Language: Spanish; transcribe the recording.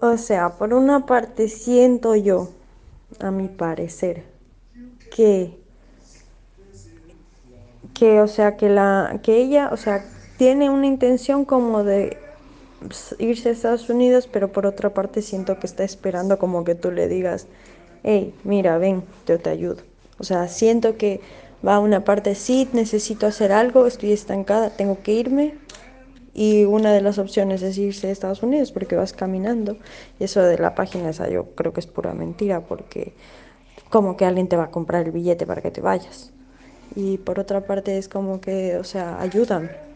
O sea, por una parte siento yo, a mi parecer, que, o sea, que ella, o sea, tiene una intención como de irse a Estados Unidos, pero por otra parte siento que está esperando como que tú le digas, hey, mira, ven, yo te ayudo. O sea, siento que va a una parte, sí, necesito hacer algo, estoy estancada, tengo que irme. Y una de las opciones es irse a Estados Unidos porque vas caminando. Y eso de la página esa yo creo que es pura mentira porque como que alguien te va a comprar el billete para que te vayas. Y por otra parte es como que, o sea, ayudan.